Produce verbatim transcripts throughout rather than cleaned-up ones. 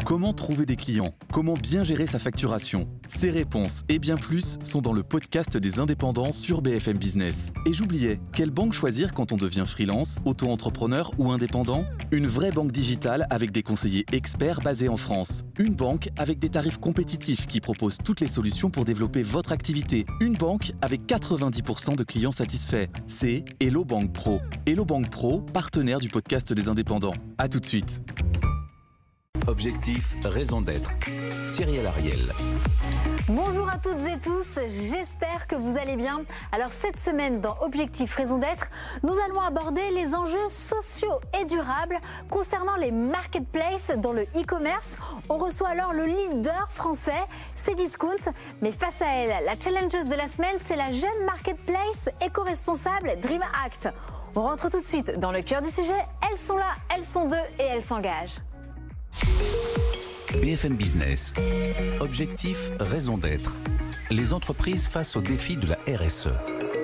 Comment trouver des clients? Comment bien gérer sa facturation? Ces réponses et bien plus sont dans le podcast des indépendants sur B F M Business. Et j'oubliais, quelle banque choisir quand on devient freelance, auto-entrepreneur ou indépendant? Une vraie banque digitale avec des conseillers experts basés en France. Une banque avec des tarifs compétitifs qui propose toutes les solutions pour développer votre activité. Une banque avec quatre-vingt-dix pour cent de clients satisfaits. C'est Hello Bank Pro. Hello Bank Pro, partenaire du podcast des indépendants. À tout de suite. Objectif, raison d'être. Cyril Ariel. Bonjour à toutes et tous, j'espère que vous allez bien. Alors cette semaine dans Objectif Raison d'être, nous allons aborder les enjeux sociaux et durables concernant les marketplaces dans le e-commerce. On reçoit alors le leader français, Cdiscount. Mais face à elle, la challengeuse de la semaine, c'est la jeune marketplace éco-responsable DreamAct. On rentre tout de suite dans le cœur du sujet. Elles sont là, elles sont deux et elles s'engagent. B F M Business. Objectif, raison d'être. Les entreprises face aux défis de la R S E.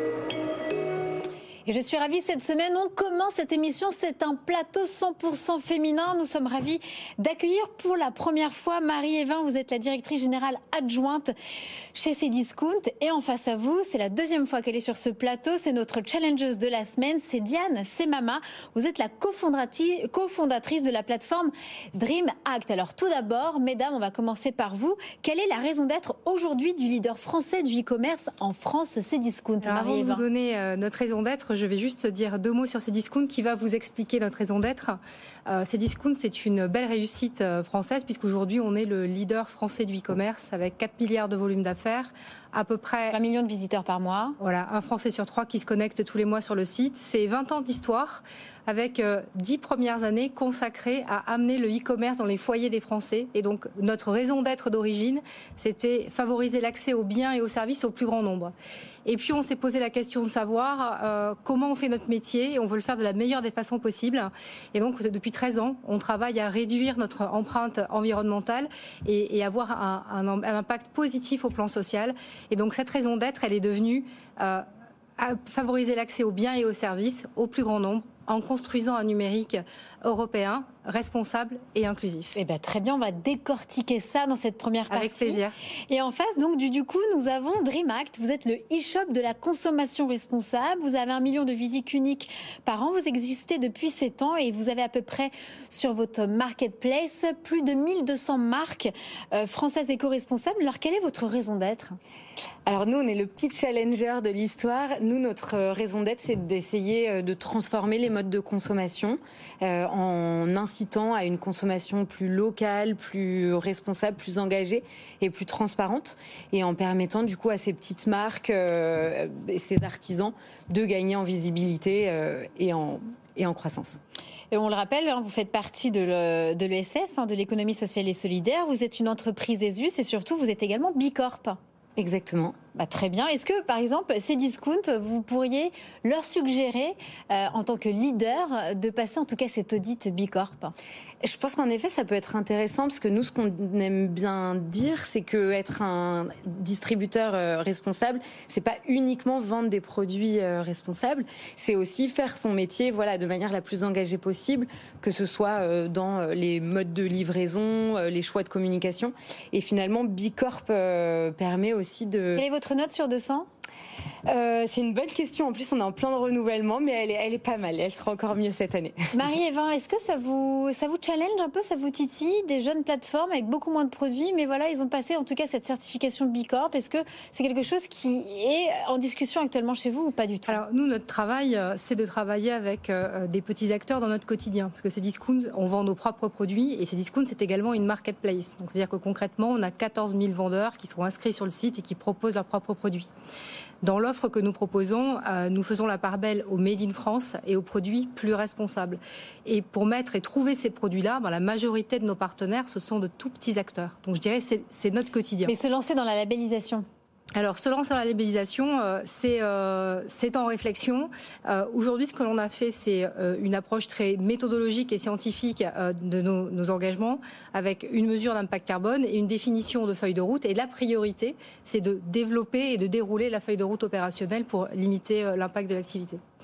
Et je suis ravie cette semaine, on commence cette émission, c'est un plateau cent pour cent féminin. Nous sommes ravis d'accueillir pour la première fois Marie Evin, vous êtes la directrice générale adjointe chez Cdiscount. Et en face à vous, c'est la deuxième fois qu'elle est sur ce plateau, c'est notre challengeuse de la semaine, c'est Diane Semama. Vous êtes la cofondatrice, cofondatrice de la plateforme DreamAct. Alors tout d'abord, mesdames, on va commencer par vous. Quelle est la raison d'être aujourd'hui du leader français du e-commerce en France, Cdiscount? Alors, avant de vous donner euh, notre raison d'être, je vais juste dire deux mots sur Cdiscount qui va vous expliquer notre raison d'être. Euh, Cdiscount, c'est une belle réussite euh, française puisqu'aujourd'hui on est le leader français du e-commerce avec quatre milliards de volume d'affaires, à peu près un million de visiteurs par mois. Voilà, un Français sur trois qui se connecte tous les mois sur le site. C'est vingt ans d'histoire avec euh, dix premières années consacrées à amener le e-commerce dans les foyers des Français. Et donc notre raison d'être d'origine, c'était favoriser l'accès aux biens et aux services au plus grand nombre. Et puis on s'est posé la question de savoir euh, comment on fait notre métier et on veut le faire de la meilleure des façons possibles. Et donc depuis treize ans, on travaille à réduire notre empreinte environnementale et, et avoir un, un, un impact positif au plan social. Et donc cette raison d'être, elle est devenue euh, à favoriser l'accès aux biens et aux services au plus grand nombre en construisant un numérique européen responsable et inclusif. Eh ben, très bien, on va décortiquer ça dans cette première partie. Avec plaisir. Et en face, donc, du, du coup, nous avons DreamAct. Vous êtes le e-shop de la consommation responsable. Vous avez un million de visites uniques par an. Vous existez depuis sept ans et vous avez à peu près sur votre marketplace plus de mille deux cents marques euh, françaises éco-responsables. Alors, quelle est votre raison d'être? Alors nous, on est le petit challenger de l'histoire. Nous, notre raison d'être, c'est d'essayer de transformer les modes de consommation euh, en incitant à une consommation plus locale, plus responsable, plus engagée et plus transparente, et en permettant du coup à ces petites marques euh, et ces artisans de gagner en visibilité euh, et en et en croissance. Et on le rappelle, vous faites partie de l'E S S, de l'économie sociale et solidaire. Vous êtes une entreprise E S U S et surtout vous êtes également B Corp. Exactement. Bah, très bien. Est-ce que, par exemple, Cdiscount, vous pourriez leur suggérer, euh, en tant que leader, de passer en tout cas cet audit B Corp? Je pense qu'en effet, ça peut être intéressant parce que nous, ce qu'on aime bien dire, c'est que être un distributeur euh, responsable, c'est pas uniquement vendre des produits euh, responsables, c'est aussi faire son métier, voilà, de manière la plus engagée possible, que ce soit euh, dans les modes de livraison, euh, les choix de communication. Et finalement, B Corp euh, permet aussi de... Quelle est votre note sur deux cents? Euh, c'est une bonne question. En plus, on est en plein de renouvellement, mais elle est, elle est pas mal. Elle sera encore mieux cette année. Marie-Evin, est-ce que ça vous, ça vous challenge un peu, ça vous titille? Des jeunes plateformes avec beaucoup moins de produits, mais voilà, ils ont passé en tout cas cette certification B Corp. Est-ce que c'est quelque chose qui est en discussion actuellement chez vous ou pas du tout? Alors nous, notre travail, c'est de travailler avec des petits acteurs dans notre quotidien. Parce que Cdiscount, on vend nos propres produits et Cdiscount, c'est également une marketplace. Donc c'est-à-dire que concrètement, on a quatorze mille vendeurs qui sont inscrits sur le site et qui proposent leurs propres produits. Dans l'offre que nous proposons, euh, nous faisons la part belle au Made in France et aux produits plus responsables. Et pour mettre et trouver ces produits-là, ben, la majorité de nos partenaires, ce sont de tout petits acteurs. Donc je dirais que c'est, c'est notre quotidien. Mais se lancer dans la labellisation? Alors, se lancer dans la labellisation, euh, c'est, euh, c'est en réflexion. Euh, aujourd'hui, ce que l'on a fait, c'est euh, une approche très méthodologique et scientifique euh, de nos, nos engagements, avec une mesure d'impact carbone et une définition de feuille de route. Et la priorité, c'est de développer et de dérouler la feuille de route opérationnelle pour limiter euh, l'impact de l'activité.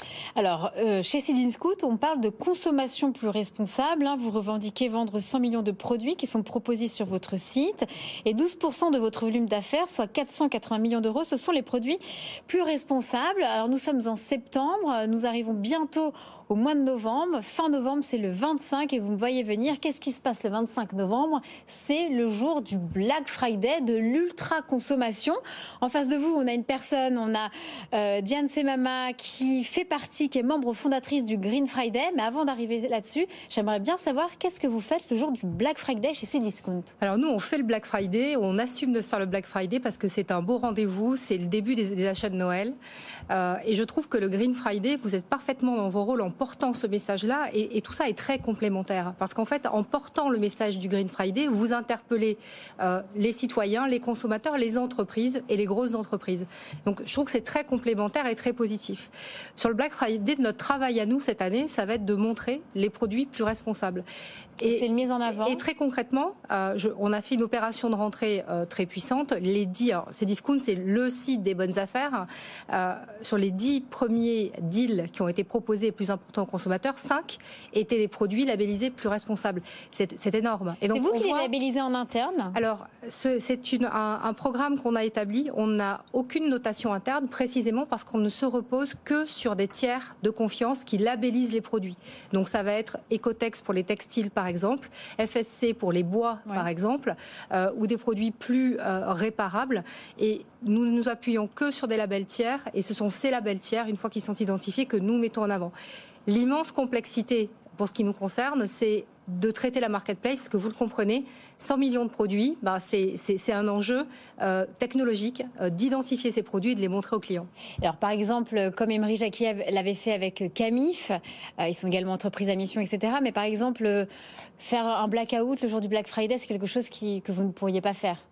Alors, euh, chez Cdiscount, on parle de consommation plus responsable. Hein. Vous revendiquez vendre cent millions de produits qui sont proposés sur votre site. Et douze pour cent de votre volume d'affaires, soit quatre cent quatre-vingts millions d'euros, ce sont les produits plus responsables. Alors, nous sommes en septembre. Nous arrivons bientôt au mois de novembre. Fin novembre, c'est le vingt-cinq et vous me voyez venir. Qu'est-ce qui se passe le vingt-cinq novembre? C'est le jour du Black Friday, de l'ultra-consommation. En face de vous, on a une personne, on a euh, Diane Semama qui fait partie, qui est membre fondatrice du Green Friday. Mais avant d'arriver là-dessus, j'aimerais bien savoir qu'est-ce que vous faites le jour du Black Friday chez Cdiscount? Alors nous, on fait le Black Friday, on assume de faire le Black Friday parce que c'est un beau rendez-vous, c'est le début des, des achats de Noël. Euh, et je trouve que le Green Friday, vous êtes parfaitement dans vos rôles en portant ce message-là, et, et tout ça est très complémentaire. Parce qu'en fait, en portant le message du Green Friday, vous interpellez euh, les citoyens, les consommateurs, les entreprises et les grosses entreprises. Donc je trouve que c'est très complémentaire et très positif. Sur le Black Friday, notre travail à nous cette année, ça va être de montrer les produits plus responsables. Et c'est une mise en avant. Et très concrètement, euh, je, on a fait une opération de rentrée euh, très puissante. Les dix, Cdiscount, c'est le site des bonnes affaires. Euh, sur les dix premiers deals qui ont été proposés les plus importants aux consommateurs, cinq étaient des produits labellisés plus responsables. C'est, c'est énorme. Et donc, c'est vous qui voit... les labellisez en interne? Alors, ce, c'est une, un, un programme qu'on a établi. On n'a aucune notation interne, précisément parce qu'on ne se repose que sur des tiers de confiance qui labellisent les produits. Donc, ça va être Ecotex pour les textiles, par exemple, F S C pour les bois, ouais. par exemple, euh, ou des produits plus euh, réparables. Et nous ne nous appuyons que sur des labels tiers, et ce sont ces labels tiers, une fois qu'ils sont identifiés, que nous mettons en avant. L'immense complexité, pour ce qui nous concerne, c'est de traiter la marketplace, parce que vous le comprenez, cent millions de produits, bah c'est, c'est, c'est un enjeu euh, technologique euh, d'identifier ces produits et de les montrer aux clients. Alors par exemple, comme Emery Jacqui l'avait fait avec Camif, euh, ils sont également entreprises à mission, et cetera. Mais par exemple, euh, faire un blackout le jour du Black Friday, c'est quelque chose qui, que vous ne pourriez pas faire?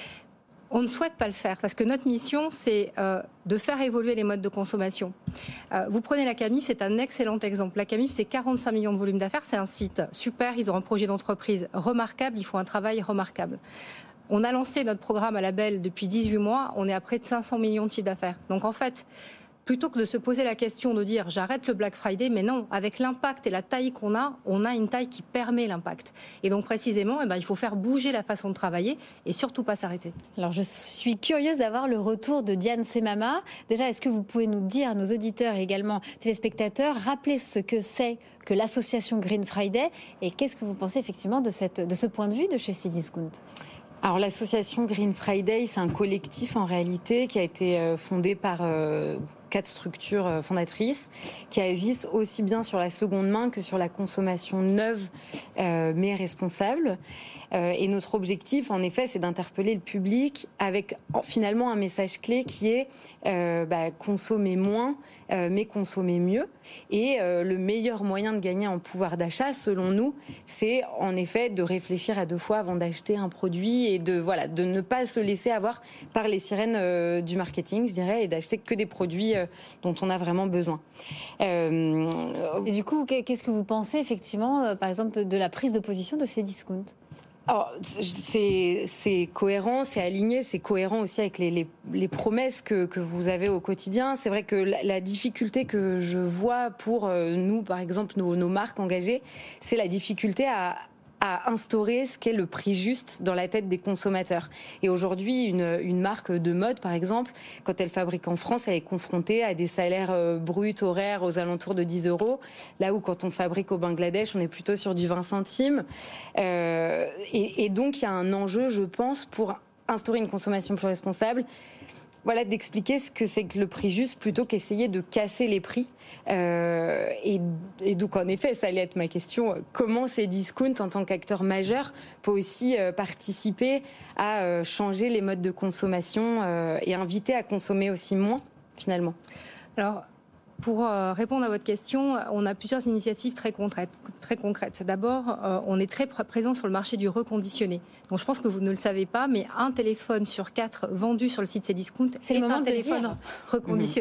On ne souhaite pas le faire parce que notre mission, c'est euh, de faire évoluer les modes de consommation. Euh, vous prenez la Camif, c'est un excellent exemple. La Camif, c'est quarante-cinq millions de volume d'affaires, c'est un site super, ils ont un projet d'entreprise remarquable, ils font un travail remarquable. On a lancé notre programme à label depuis dix-huit mois, on est à près de cinq cents millions de chiffre d'affaires. Donc en fait, plutôt que de se poser la question de dire j'arrête le Black Friday, mais non, avec l'impact et la taille qu'on a, on a une taille qui permet l'impact. Et donc précisément, eh ben, il faut faire bouger la façon de travailler et surtout pas s'arrêter. Alors je suis curieuse d'avoir le retour de Diane Semama. Déjà, est-ce que vous pouvez nous dire, nos auditeurs et également téléspectateurs, rappeler ce que c'est que l'association Green Friday et qu'est-ce que vous pensez effectivement de, cette, de ce point de vue de chez Cdiscount? Alors l'association Green Friday, c'est un collectif en réalité qui a été fondé par euh, quatre structures fondatrices qui agissent aussi bien sur la seconde main que sur la consommation neuve euh, mais responsable. Euh, et notre objectif, en effet, c'est d'interpeller le public avec finalement un message clé qui est euh, bah, consommer moins, euh, mais consommer mieux. Et euh, le meilleur moyen de gagner en pouvoir d'achat, selon nous, c'est en effet de réfléchir à deux fois avant d'acheter un produit et de voilà de ne pas se laisser avoir par les sirènes euh, du marketing, je dirais, et d'acheter que des produits euh, dont on a vraiment besoin. Euh, et du coup, qu'est-ce que vous pensez effectivement, euh, par exemple, de la prise de position de Cdiscount? Alors, c'est, c'est cohérent, c'est aligné, c'est cohérent aussi avec les, les, les promesses que, que vous avez au quotidien. C'est vrai que la, la difficulté que je vois pour nous, par exemple, nos, nos marques engagées, c'est la difficulté à à instaurer ce qu'est le prix juste dans la tête des consommateurs. Et aujourd'hui, une, une marque de mode, par exemple, quand elle fabrique en France, elle est confrontée à des salaires euh, bruts horaires aux alentours de dix euros, là où quand on fabrique au Bangladesh, on est plutôt sur du vingt centimes. Euh, et, et donc, il y a un enjeu, je pense, pour instaurer une consommation plus responsable, voilà, d'expliquer ce que c'est que le prix juste plutôt qu'essayer de casser les prix. Euh, et, et donc, en effet, ça allait être ma question. Comment Cdiscount, en tant qu'acteur majeur, peut aussi euh, participer à euh, changer les modes de consommation euh, et inviter à consommer aussi moins, finalement? Alors, pour euh, répondre à votre question, on a plusieurs initiatives très concrètes. Très concrètes. D'abord, euh, on est très pr- présent sur le marché du reconditionné. Donc, je pense que vous ne le savez pas, mais un téléphone sur quatre vendu sur le site Cdiscount, c'est, c'est un téléphone reconditionné. Mmh.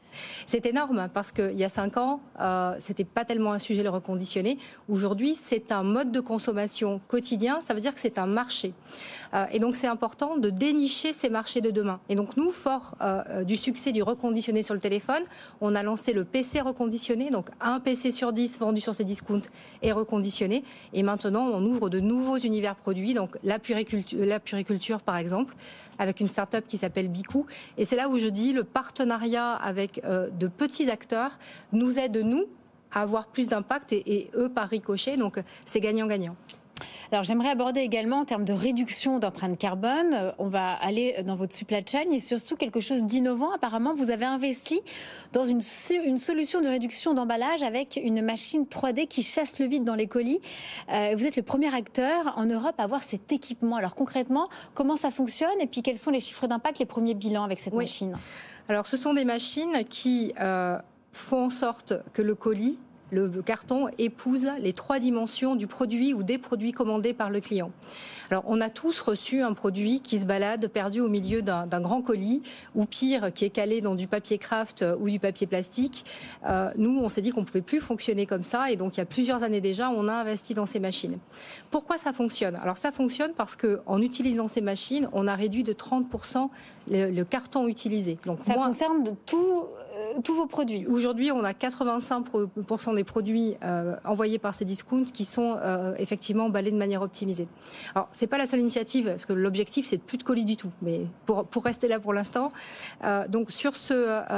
C'est énorme parce qu'il y a cinq ans, euh, c'était pas tellement un sujet le reconditionné. Aujourd'hui, c'est un mode de consommation quotidien. Ça veut dire que c'est un marché. Euh, et donc, c'est important de dénicher ces marchés de demain. Et donc, nous, fort euh, du succès du reconditionné sur le téléphone, on a lancé le P C reconditionné. Donc, un P C sur dix vendu sur Cdiscount est reconditionné. Et maintenant, on ouvre de nouveaux univers produits. Donc, la puriculture, la puriculture par exemple, avec une start-up qui s'appelle Bicou. Et c'est là où je dis le partenariat avec euh, de petits acteurs nous aide, nous, à avoir plus d'impact et, et eux par ricochet. Donc, c'est gagnant-gagnant. Alors j'aimerais aborder également en termes de réduction d'empreinte carbone. On va aller dans votre supply chain et surtout quelque chose d'innovant. Apparemment, vous avez investi dans une, une solution de réduction d'emballage avec une machine trois D qui chasse le vide dans les colis. Euh, vous êtes le premier acteur en Europe à avoir cet équipement. Alors concrètement, comment ça fonctionne et puis quels sont les chiffres d'impact, les premiers bilans avec cette oui. machine? Alors ce sont des machines qui euh, font en sorte que le colis, le carton épouse les trois dimensions du produit ou des produits commandés par le client. Alors, on a tous reçu un produit qui se balade perdu au milieu d'un, d'un grand colis, ou pire, qui est calé dans du papier craft ou du papier plastique. Euh, nous, on s'est dit qu'on ne pouvait plus fonctionner comme ça, et donc il y a plusieurs années déjà, on a investi dans ces machines. Pourquoi ça fonctionne? Alors, ça fonctionne parce qu'en utilisant ces machines, on a réduit de trente pour cent le, le carton utilisé. Donc, ça moins... concerne de tout... tous vos produits. Aujourd'hui, on a quatre-vingt-cinq pour cent des produits euh, envoyés par Cdiscount qui sont euh, effectivement emballés de manière optimisée. Alors, c'est pas la seule initiative, parce que l'objectif, c'est de plus de colis du tout. Mais pour, pour rester là pour l'instant, euh, donc sur ce,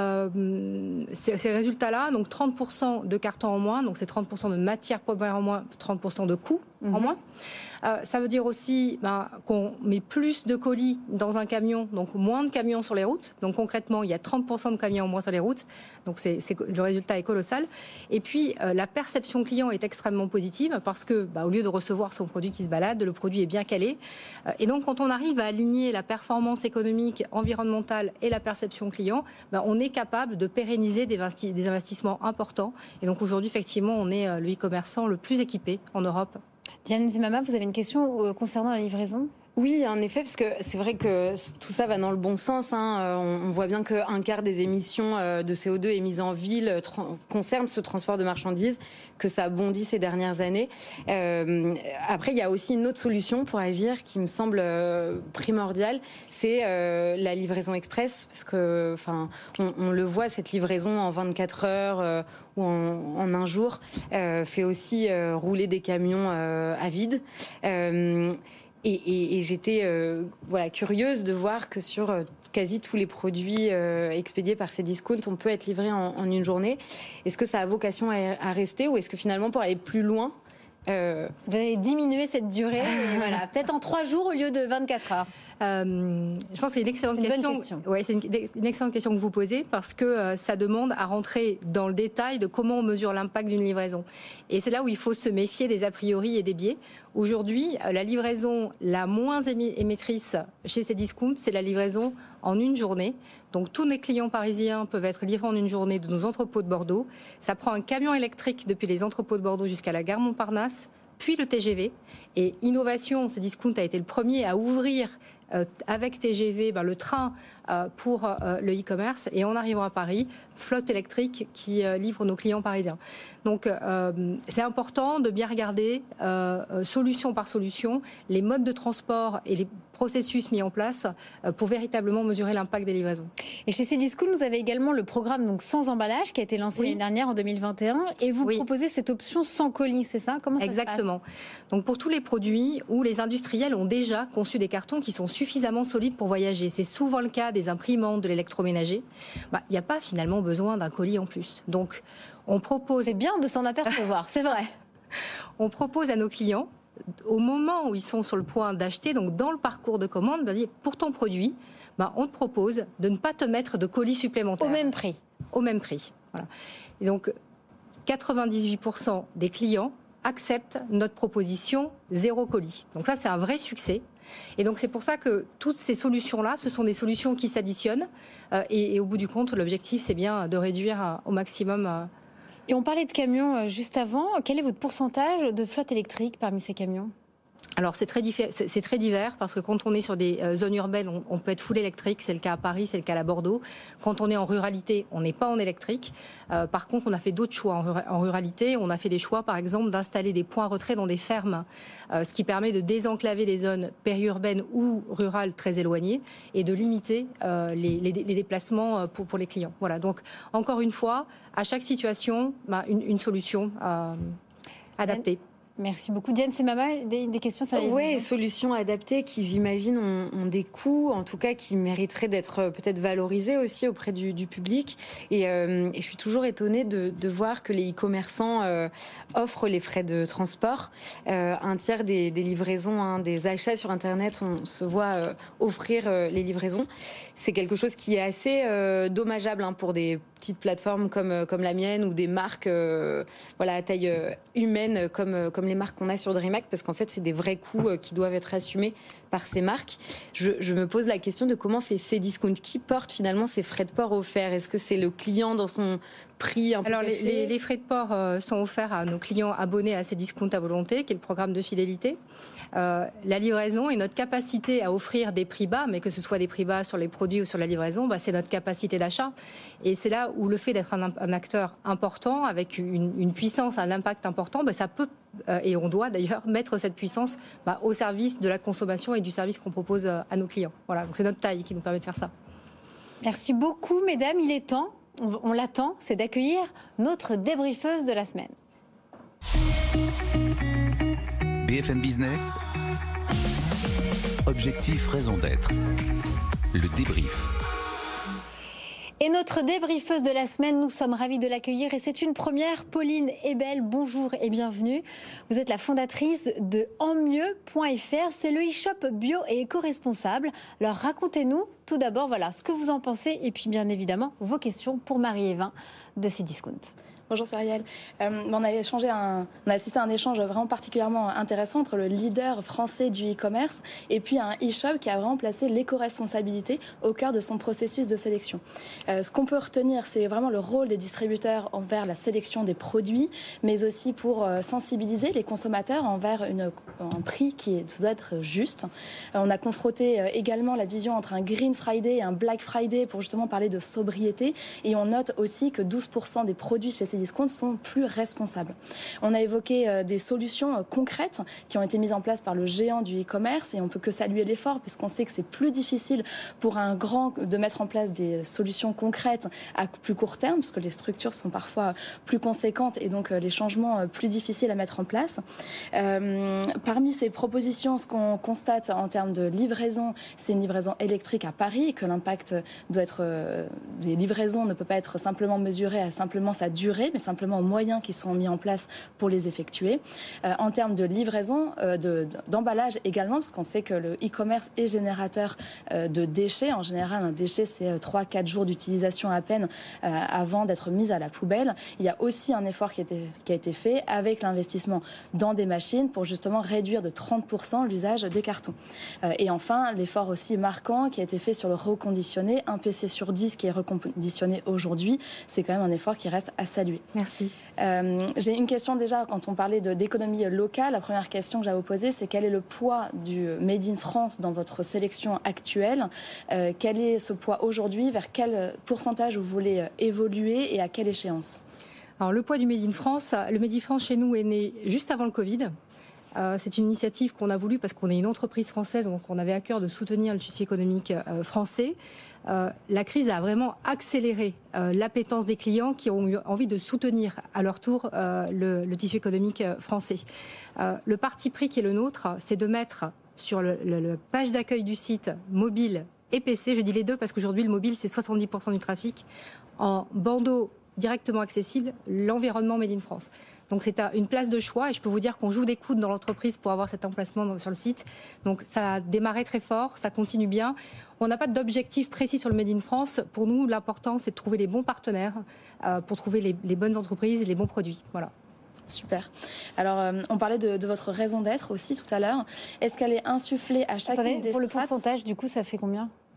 euh, ces, ces résultats-là, donc trente pour cent de carton en moins, donc c'est trente pour cent de matières premières en moins, trente pour cent de coûts mmh. en moins. Euh, ça veut dire aussi ben, qu'on met plus de colis dans un camion, donc moins de camions sur les routes. Donc concrètement, il y a trente pour cent de camions en moins sur les routes. Donc c'est, c'est, le résultat est colossal. Et puis euh, la perception client est extrêmement positive parce que ben, au lieu de recevoir son produit qui se balade, le produit est bien calé. Euh, et donc quand on arrive à aligner la performance économique, environnementale et la perception client, ben, on est capable de pérenniser des, investi- des investissements importants. Et donc aujourd'hui, effectivement, on est euh, le e-commerçant le plus équipé en Europe. Diane Zimama, vous avez une question concernant la livraison ? Oui, en effet, parce que c'est vrai que tout ça va dans le bon sens. Hein. On voit bien qu'un quart des émissions de C O deux émises en ville tra- concernent ce transport de marchandises, que ça a bondi ces dernières années. Euh, après, il y a aussi une autre solution pour agir qui me semble euh, primordiale, c'est euh, la livraison express, parce que, enfin, on, on le voit, cette livraison en vingt-quatre heures euh, ou en, en un jour euh, fait aussi euh, rouler des camions euh, à vide. Euh, Et, et, et j'étais euh, voilà, curieuse de voir que sur euh, quasi tous les produits euh, expédiés par Cdiscount, on peut être livré en, en une journée. Est-ce que ça a vocation à, à rester ou est-ce que finalement, pour aller plus loin, euh... vous allez diminuer cette durée et voilà, peut-être en trois jours au lieu de vingt-quatre heures? Euh, je pense que c'est une excellente c'est une question. question. Ouais, c'est une, une excellente question que vous posez parce que euh, ça demande à rentrer dans le détail de comment on mesure l'impact d'une livraison. Et c'est là où il faut se méfier des a priori et des biais. Aujourd'hui, la livraison la moins émettrice chez Cdiscount, c'est la livraison en une journée. Donc tous les clients parisiens peuvent être livrés en une journée de nos entrepôts de Bordeaux. Ça prend un camion électrique depuis les entrepôts de Bordeaux jusqu'à la gare Montparnasse, puis le T G V. Et innovation, Cdiscount a été le premier à ouvrir euh, avec T G V ben, le train euh, pour euh, le e-commerce. Et en arrivant à Paris, flotte électrique qui euh, livre nos clients parisiens. Donc euh, c'est important de bien regarder euh, solution par solution les modes de transport et les processus mis en place euh, pour véritablement mesurer l'impact des livraisons. Et chez Cdiscount, vous avez également le programme donc sans emballage qui a été lancé oui. l'année dernière en deux mille vingt et un et vous oui. proposez cette option sans colis, c'est ça? Comment ça Exactement. se passe? Donc pour tous les produits où les industriels ont déjà conçu des cartons qui sont suffisamment solides pour voyager, c'est souvent le cas des imprimantes, de l'électroménager, bah, il n'y a pas finalement besoin d'un colis en plus. Donc on propose... C'est bien de s'en apercevoir, c'est vrai. On propose à nos clients, au moment où ils sont sur le point d'acheter, donc dans le parcours de commande, bah, pour ton produit, bah, on te propose de ne pas te mettre de colis supplémentaires. Au même prix. Au même prix. Voilà. Et donc quatre-vingt-dix-huit pour cent des clients acceptent notre proposition zéro colis. Donc ça, c'est un vrai succès. Et donc c'est pour ça que toutes ces solutions-là, ce sont des solutions qui s'additionnent. Euh, et, et au bout du compte, l'objectif, c'est bien de réduire euh, au maximum... Euh, Et on parlait de camions juste avant. Quel est votre pourcentage de flotte électrique parmi ces camions ? Alors c'est très, diffé- c'est, c'est très divers parce que quand on est sur des euh, zones urbaines, on, on peut être full électrique, c'est le cas à Paris, c'est le cas à Bordeaux. Quand on est en ruralité, on n'est pas en électrique. Euh, par contre, on a fait d'autres choix en, rura- en ruralité. On a fait des choix, par exemple, d'installer des points retrait dans des fermes, euh, ce qui permet de désenclaver les zones périurbaines ou rurales très éloignées et de limiter euh, les, les, les déplacements pour, pour les clients. Voilà. Donc, encore une fois, à chaque situation, bah, une, une solution euh, adaptée. Merci beaucoup. Diane Semama, des, des questions sur les Oui, solutions adaptées qui, j'imagine, ont, ont des coûts, en tout cas qui mériteraient d'être peut-être valorisées aussi auprès du, du public. Et, euh, et je suis toujours étonnée de, de voir que les e-commerçants euh, offrent les frais de transport. Euh, un tiers des, des livraisons, hein, des achats sur Internet, on se voit euh, offrir euh, les livraisons. C'est quelque chose qui est assez euh, dommageable hein, pour des petites plateformes comme, comme la mienne ou des marques euh, voilà, à taille euh, humaine comme, comme les marques qu'on a sur DreamHack, parce qu'en fait, c'est des vrais coûts euh, qui doivent être assumés par ces marques. Je, je me pose la question de comment fait Cdiscount. Qui porte finalement ces frais de port offerts? Est-ce que c'est le client dans son prix un peu Alors, caché? les, les, les frais de port euh, sont offerts à nos clients abonnés à Cdiscount à volonté, qui est le programme de fidélité. Euh, la livraison et notre capacité à offrir des prix bas, mais que ce soit des prix bas sur les produits ou sur la livraison, bah, c'est notre capacité d'achat. Et c'est là où le fait d'être un, un acteur important, avec une, une puissance, un impact important, bah, ça peut, euh, et on doit d'ailleurs, mettre cette puissance bah, au service de la consommation et du service qu'on propose à nos clients. Voilà, donc c'est notre taille qui nous permet de faire ça. Merci beaucoup, mesdames. Il est temps, on, on l'attend, c'est d'accueillir notre débriefeuse de la semaine. B F M Business, objectif, raison d'être. Le débrief. Et notre débriefeuse de la semaine, nous sommes ravis de l'accueillir et c'est une première. Pauline Ebel, bonjour et bienvenue. Vous êtes la fondatrice de en mieux point f r, c'est le e-shop bio et éco-responsable. Alors racontez-nous tout d'abord voilà, ce que vous en pensez et puis bien évidemment vos questions pour Marie-Evin de Cdiscount. Bonjour Cyrielle. Euh, on, a échangé un, on a assisté à un échange vraiment particulièrement intéressant entre le leader français du e-commerce et puis un e-shop qui a vraiment placé l'éco-responsabilité au cœur de son processus de sélection. Euh, ce qu'on peut retenir, c'est vraiment le rôle des distributeurs envers la sélection des produits, mais aussi pour euh, sensibiliser les consommateurs envers une, un prix qui doit être juste. Euh, on a confronté euh, également la vision entre un Green Friday et un Black Friday pour justement parler de sobriété et on note aussi que douze pour cent des produits chez Cdiscount sont plus responsables. On a évoqué euh, des solutions euh, concrètes qui ont été mises en place par le géant du e-commerce et on peut que saluer l'effort puisqu'on sait que c'est plus difficile pour un grand de mettre en place des solutions concrètes à plus court terme parce que les structures sont parfois plus conséquentes et donc euh, les changements euh, plus difficiles à mettre en place. Euh, parmi ces propositions, ce qu'on constate en termes de livraison, c'est une livraison électrique à Paris et que l'impact doit être euh, des livraisons ne peut pas être simplement mesuré à simplement sa durée mais simplement aux moyens qui sont mis en place pour les effectuer. Euh, en termes de livraison, euh, de, d'emballage également, parce qu'on sait que le e-commerce est générateur euh, de déchets. En général, un déchet, c'est trois à quatre jours d'utilisation à peine euh, avant d'être mis à la poubelle. Il y a aussi un effort qui a été, qui a été fait avec l'investissement dans des machines pour justement réduire de trente pour cent l'usage des cartons. Euh, et enfin, l'effort aussi marquant qui a été fait sur le reconditionné. Un P C sur dix qui est reconditionné aujourd'hui, c'est quand même un effort qui reste à saluer. Merci. Euh, j'ai une question déjà, quand on parlait de, d'économie locale, la première question que j'avais vous poser, c'est quel est le poids du Made in France dans votre sélection actuelle? euh, Quel est ce poids aujourd'hui? Vers quel pourcentage vous voulez évoluer et à quelle échéance? Alors, le poids du Made in France, le Made in France chez nous est né juste avant le Covid. Euh, c'est une initiative qu'on a voulu parce qu'on est une entreprise française, donc on avait à cœur de soutenir le tissu économique euh, français. Euh, la crise a vraiment accéléré euh, l'appétence des clients qui ont eu envie de soutenir à leur tour euh, le, le tissu économique euh, français. Euh, le parti pris qui est le nôtre, c'est de mettre sur le, le, le page d'accueil du site mobile et P C, je dis les deux parce qu'aujourd'hui le mobile c'est soixante-dix pour cent du trafic, en bandeau directement accessible, l'environnement Made in France. Donc c'est une place de choix et je peux vous dire qu'on joue des coudes dans l'entreprise pour avoir cet emplacement sur le site. Donc ça a démarré très fort, ça continue bien. On n'a pas d'objectif précis sur le Made in France. Pour nous, l'important c'est de trouver les bons partenaires euh, pour trouver les, les bonnes entreprises, les bons produits. Voilà. Super. Alors, euh, on parlait de, de votre raison d'être aussi tout à l'heure. Est-ce qu'elle est insufflée à chacune Attendez, des pour le strates? pourcentage, du coup, ça fait combien?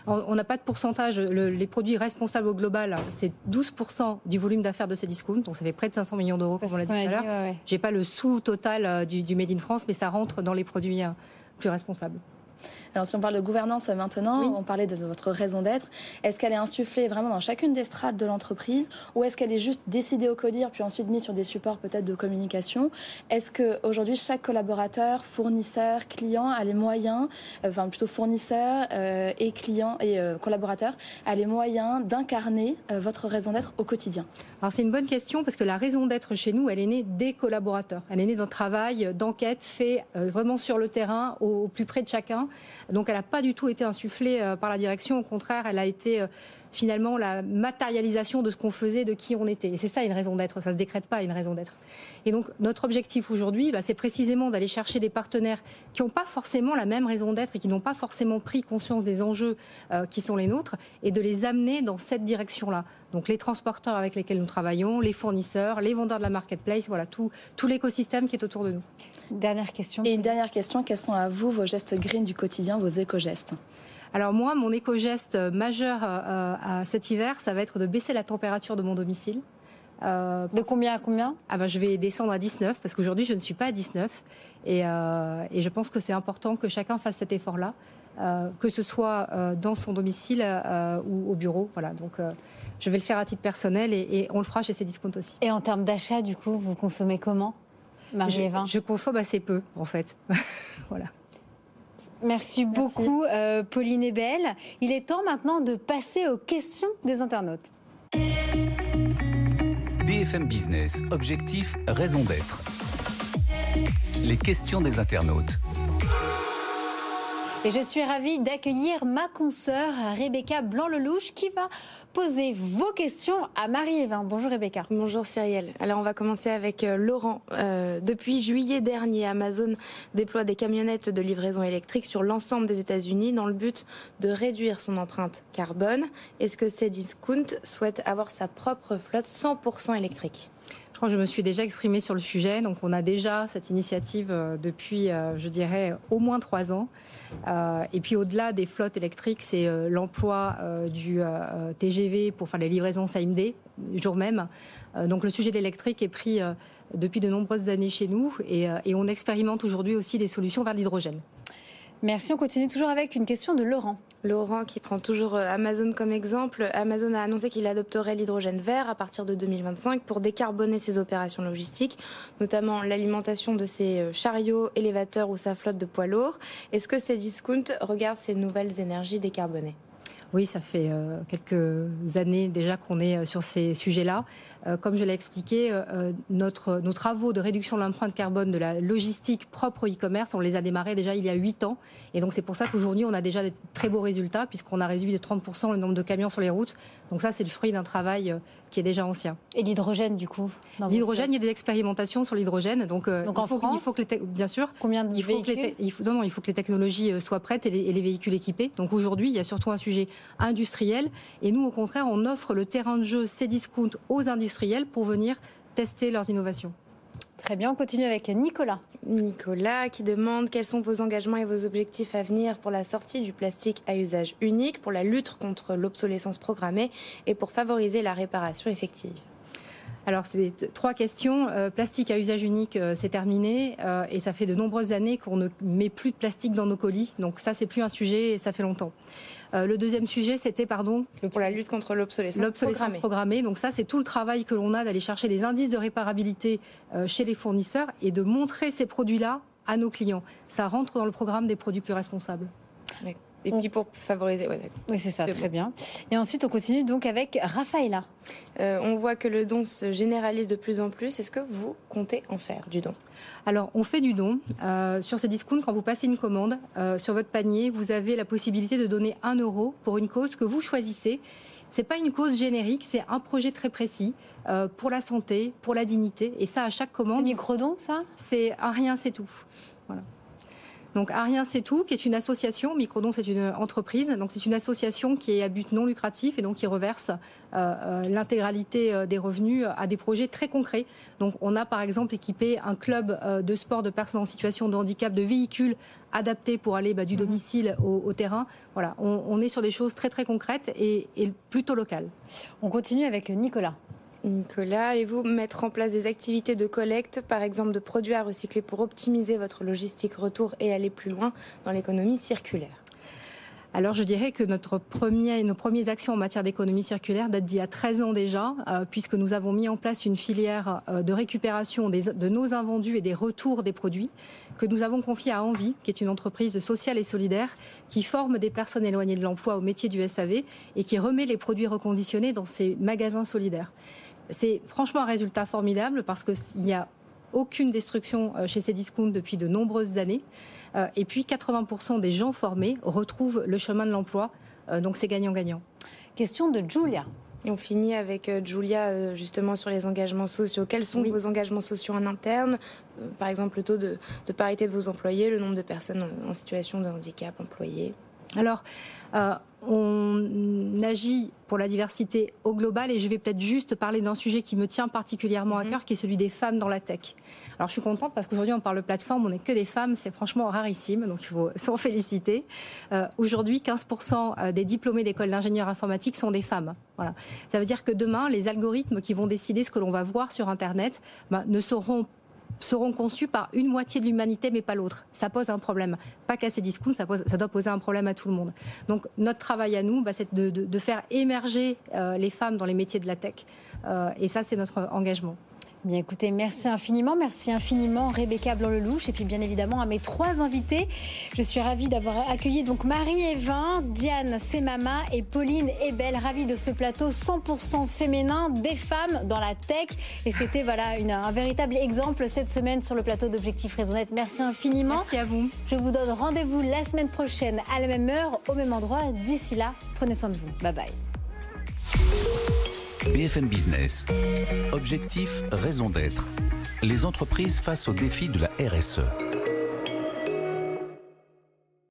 On n'a pas de pourcentage. Le, les produits responsables au global, c'est douze pour cent du volume d'affaires de Cdiscount. Donc, ça fait près de cinq cents millions d'euros, comme on l'a dit tout à l'heure. Ouais, ouais. J'ai pas le sous-total du, du Made in France, mais ça rentre dans les produits plus responsables. Alors, si on parle de gouvernance maintenant, oui. on parlait de votre raison d'être. Est-ce qu'elle est insufflée vraiment dans chacune des strates de l'entreprise ou est-ce qu'elle est juste décidée au CODIR puis ensuite mise sur des supports peut-être de communication? Est-ce qu'aujourd'hui, chaque collaborateur, fournisseur, client a les moyens, enfin plutôt fournisseur euh, et client et euh, collaborateur, a les moyens d'incarner euh, votre raison d'être au quotidien? Alors, c'est une bonne question parce que la raison d'être chez nous, elle est née des collaborateurs. Elle est née d'un travail d'enquête fait euh, vraiment sur le terrain, au, au plus près de chacun. Donc elle n'a pas du tout été insufflée euh, par la direction, au contraire, elle a été euh, finalement la matérialisation de ce qu'on faisait, de qui on était. Et c'est ça une raison d'être, ça ne se décrète pas une raison d'être. Et donc notre objectif aujourd'hui, bah, c'est précisément d'aller chercher des partenaires qui n'ont pas forcément la même raison d'être et qui n'ont pas forcément pris conscience des enjeux euh, qui sont les nôtres et de les amener dans cette direction-là. Donc les transporteurs avec lesquels nous travaillons, les fournisseurs, les vendeurs de la marketplace, voilà tout, tout l'écosystème qui est autour de nous. Dernière question. Et une dernière question, quels sont à vous vos gestes green du quotidien, vos éco-gestes? Alors moi, mon éco-geste majeur euh, à cet hiver, ça va être de baisser la température de mon domicile. Euh, de combien à combien? Ah ben, je vais descendre à dix-neuf parce qu'aujourd'hui je ne suis pas à dix-neuf et, euh, et je pense que c'est important que chacun fasse cet effort-là, euh, que ce soit euh, dans son domicile euh, ou au bureau. Voilà, donc euh, je vais le faire à titre personnel et, et on le fera chez Cdiscount aussi. Et en termes d'achat, du coup, vous consommez comment, Marie-Éva? je, je consomme assez peu en fait. Voilà. Merci, Merci beaucoup euh, Pauline Ebel. Il est temps maintenant de passer aux questions des internautes. B F M Business, objectif, raison d'être. Les questions des internautes. Et je suis ravie d'accueillir ma consoeur Rebecca Blanc-Lelouch qui va poser vos questions à Marie-Éva. Bonjour Rebecca. Bonjour Cyrielle. Alors on va commencer avec euh, Laurent. Euh, depuis juillet dernier, Amazon déploie des camionnettes de livraison électrique sur l'ensemble des États-Unis dans le but de réduire son empreinte carbone. Est-ce que Cdiscount souhaite avoir sa propre flotte cent pour cent électrique ? Je crois que je me suis déjà exprimée sur le sujet. Donc, on a déjà cette initiative depuis, je dirais, au moins trois ans. Et puis, au-delà des flottes électriques, c'est l'emploi du T G V pour faire les livraisons same day, jour même. Donc, le sujet de l'électrique est pris depuis de nombreuses années chez nous. Et, on expérimente aujourd'hui aussi des solutions vers l'hydrogène. Merci. On continue toujours avec une question de Laurent. Laurent qui prend toujours Amazon comme exemple. Amazon a annoncé qu'il adopterait l'hydrogène vert à partir de deux mille vingt-cinq pour décarboner ses opérations logistiques, notamment l'alimentation de ses chariots, élévateurs ou sa flotte de poids lourds. Est-ce que Cdiscount regarde ces nouvelles énergies décarbonées ? Oui, ça fait euh, quelques années déjà qu'on est sur ces sujets-là. Euh, comme je l'ai expliqué, euh, notre, nos travaux de réduction de l'empreinte carbone de la logistique propre au e-commerce, on les a démarrés déjà il y a huit ans. Et donc c'est pour ça qu'aujourd'hui, on a déjà des très beaux résultats puisqu'on a réduit de trente pour cent le nombre de camions sur les routes. Donc ça, c'est le fruit d'un travail euh, qui est déjà ancien. Et l'hydrogène, du coup L'hydrogène, il y a des expérimentations sur l'hydrogène. Donc, euh, donc il, en faut, France, il faut que les te- bien sûr, combien de il faut véhicules que les te- il faut, non, non, il faut que les technologies soient prêtes et les, et les véhicules équipés. Donc aujourd'hui, il y a surtout un sujet industriel. Et nous, au contraire, on offre le terrain de jeu Cdiscount aux industriels pour venir tester leurs innovations. Très bien, on continue avec Nicolas. Nicolas qui demande quels sont vos engagements et vos objectifs à venir pour la sortie du plastique à usage unique, pour la lutte contre l'obsolescence programmée et pour favoriser la réparation effective. Alors, c'est trois questions. Euh, plastique à usage unique, euh, c'est terminé. Euh, et ça fait de nombreuses années qu'on ne met plus de plastique dans nos colis. Donc ça, c'est plus un sujet et ça fait longtemps. Euh, le deuxième sujet, c'était, pardon... Pour la lutte contre l'obsolescence, l'obsolescence programmée. programmée. Donc ça, c'est tout le travail que l'on a d'aller chercher des indices de réparabilité euh, chez les fournisseurs et de montrer ces produits-là à nos clients. Ça rentre dans le programme des produits plus responsables. Oui. Et puis pour favoriser... Ouais, oui, c'est ça, c'est très bon. bien. Et ensuite, on continue donc avec Raphaëla. Euh, on voit que le don se généralise de plus en plus. Est-ce que vous comptez en faire du don ? Alors, on fait du don. Euh, sur Cdiscount, quand vous passez une commande, euh, sur votre panier, vous avez la possibilité de donner un euro pour une cause que vous choisissez. C'est pas une cause générique, c'est un projet très précis euh, pour la santé, pour la dignité. Et ça, à chaque commande... C'est micro-don, ça ? C'est un rien, c'est tout. Voilà. Donc Arien c'est tout, qui est une association, Microdon c'est une entreprise, donc c'est une association qui est à but non lucratif et donc qui reverse euh, l'intégralité des revenus à des projets très concrets. Donc on a par exemple équipé un club de sport de personnes en situation de handicap de véhicules adaptés pour aller bah, du domicile au, au terrain. Voilà, on, on est sur des choses très très concrètes et, et plutôt locales. On continue avec Nicolas. Nicolas, allez-vous mettre en place des activités de collecte, par exemple de produits à recycler pour optimiser votre logistique retour et aller plus loin dans l'économie circulaire ? Alors je dirais que notre premier, nos premières actions en matière d'économie circulaire datent d'il y a treize ans déjà, euh, puisque nous avons mis en place une filière euh, de récupération des, de nos invendus et des retours des produits, que nous avons confiée à Envie, qui est une entreprise sociale et solidaire, qui forme des personnes éloignées de l'emploi au métier du S A V et qui remet les produits reconditionnés dans ces magasins solidaires. C'est franchement un résultat formidable parce qu'il n'y a aucune destruction chez Cdiscount depuis de nombreuses années. Et puis quatre-vingts pour cent des gens formés retrouvent le chemin de l'emploi. Donc c'est gagnant-gagnant. Question de Julia. Et on finit avec Julia justement sur les engagements sociaux. Quels sont oui. vos engagements sociaux en interne ? Par exemple le taux de, de parité de vos employés, le nombre de personnes en situation de handicap employées. Alors, euh, on agit pour la diversité au global et je vais peut-être juste parler d'un sujet qui me tient particulièrement à cœur, qui est celui des femmes dans la tech. Alors, je suis contente parce qu'aujourd'hui, on parle de plateforme, on n'est que des femmes, c'est franchement rarissime, donc il faut s'en féliciter. Euh, aujourd'hui, quinze pour cent des diplômés d'école d'ingénieurs informatiques sont des femmes. Voilà. Ça veut dire que demain, les algorithmes qui vont décider ce que l'on va voir sur Internet bah, ne seront pas seront conçus par une moitié de l'humanité, mais pas l'autre. Ça pose un problème. Pas qu'à Cdiscount, ça, pose, ça doit poser un problème à tout le monde. Donc notre travail à nous, bah, c'est de, de, de faire émerger euh, les femmes dans les métiers de la tech. Euh, et ça, c'est notre engagement. Bien écoutez, merci infiniment, merci infiniment Rebecca Blanc-Lelouch et puis bien évidemment à mes trois invités. Je suis ravie d'avoir accueilli donc Marie-Évin, Diane Semama et Pauline Ebel, ravie de ce plateau cent pour cent féminin des femmes dans la tech. Et c'était voilà une, un véritable exemple cette semaine sur le plateau d'Objectif Raison d'être. Merci infiniment. Merci à vous. Je vous donne rendez-vous la semaine prochaine à la même heure, au même endroit. D'ici là, prenez soin de vous. Bye bye. B F M Business. Objectif, raison d'être. Les entreprises face aux défis de la R S E.